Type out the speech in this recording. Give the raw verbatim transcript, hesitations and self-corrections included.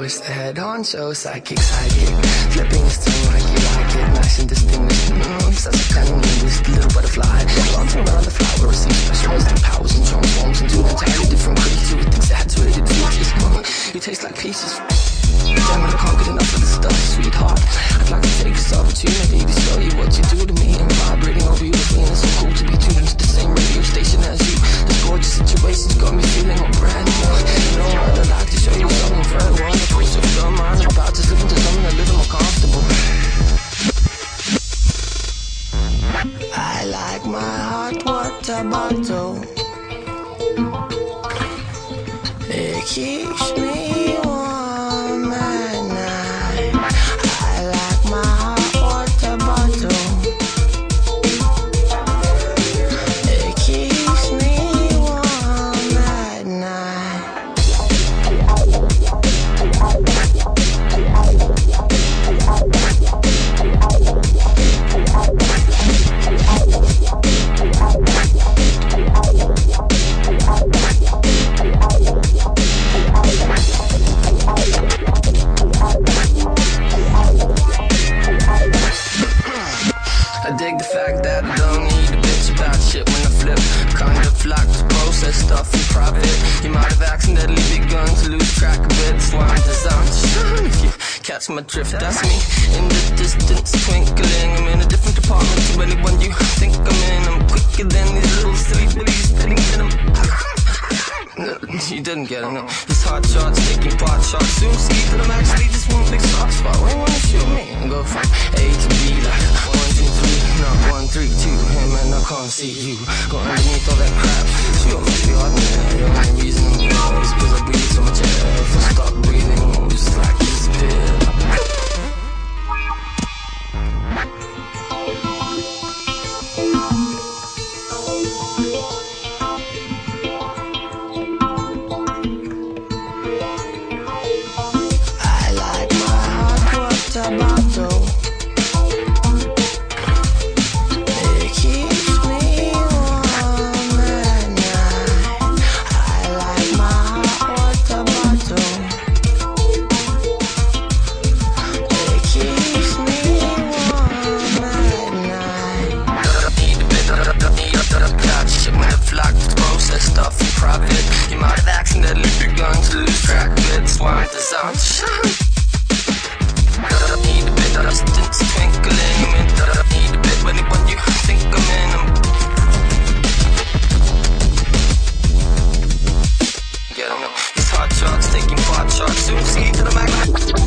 twist the head on, so psychic, psychic. Flipping his tongue like you like it, nice and distinguished. Mm, such a cunning linguist, little butterfly. Bouncing around the flower, some special mystic powers and transforms into an entirely different creature with exaggerated features. Mm, you taste like pieces. Damn it, I can't get enough of this stuff, sweetheart. I'd like to take this opportunity to show you what you do to me. I'm vibrating over you, and it's so cool to be tuned into the same radio station as you. This gorgeous situation's got me feeling all brand new. You know, I'd like to show you something very wonderful. So if you don't mind about just living to something a little more comfortable. I like my hot water bottle. It keeps me warm at night. I like my hot water bottle. It keeps me warm at night. I dig the fact that I don't need a bitch about shit when I flip. Kind of like to process stuff in private. You might have accidentally begun to lose track of it. That's why I'm designed to shine. If you catch my drift, that's me in the distance, twinkling. I'm in a different department to anyone you think I'm in. I'm quicker than these little silly billies spitting venom. You didn't get it, no. These hot shots, taking pot shots. Soon see that I'm actually just one big soft spot. Why you wanna shoot me? And go from A to B like one, two, three, not one, three, two. Hey man, I can't see you. Go underneath all that crap. Sure, must be ordinary. The only reason I'm here is cause I breathe so much air. If I stop breathing, I'll just like disappear. Bottle. It keeps me warm at night. I like my hot water bottle. It keeps me warm at night. Need a bit of got shit when I flock to process stuff in private. You might have accidentally begun to lose track of it. That's why I'm designed to shine. Need a bit of distance, twinkling. I'm in. Need a bit when anyone you think I'm in. I'm getting up. These hot shots, taking pot shots. Soon see that I'm acting.